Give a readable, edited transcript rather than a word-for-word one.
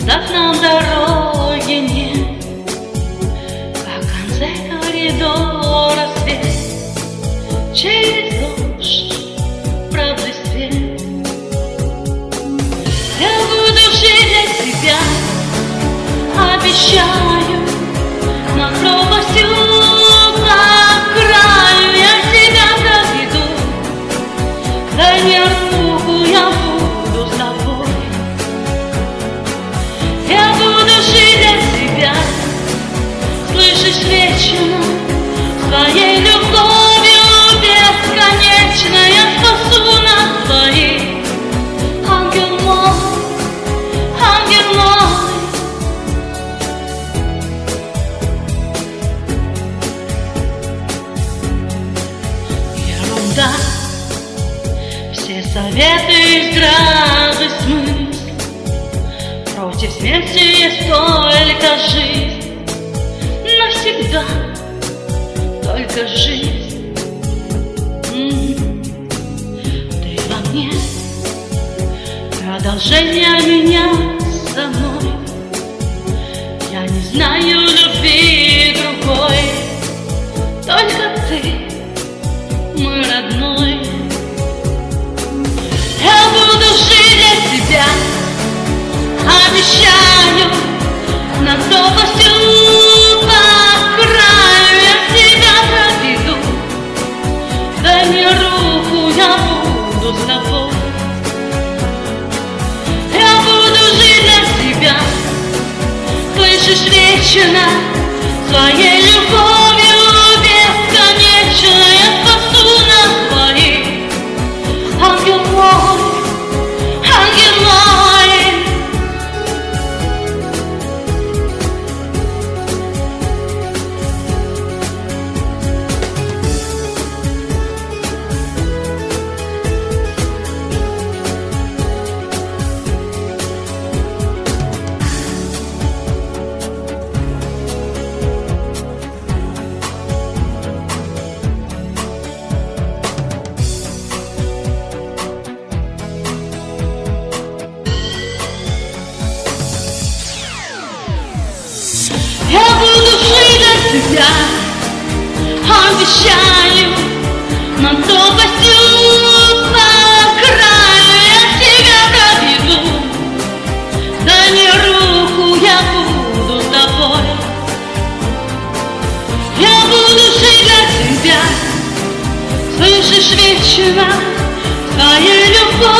окном дороги нет, а в конце коридора свет, через ложь правды свет. Я буду жить для тебя, обещаю, но пропастью по краю я тебя проведу. Дай мне руку, я буду с тобой. Я буду жить для тебя, слышишь, вечно, своей любовью бесконечно я спасу нас двоих. Ангел мой, ангел мой. Ерунда, все советы, здравый смысл, против смерти есть только жизнь, навсегда только жизнь. Ты во мне, продолжение меня самой. Я не знаю любви другой, только ты, мой родной. Я буду жить для тебя, обещаю, на пропастью по краю я тебя проведу. Дай мне руку, я буду с тобой. Я буду жить для тебя, слышишь, вечно, своей любовью бесконечно я спасу нас двоих. Ангел мой, ангел мой. Я буду жить для тебя, обещаю, на пропастью по краю я тебя проведу. Дай мне руку, я буду с тобой. Я буду жить для тебя, слышишь, вечно, своей любовью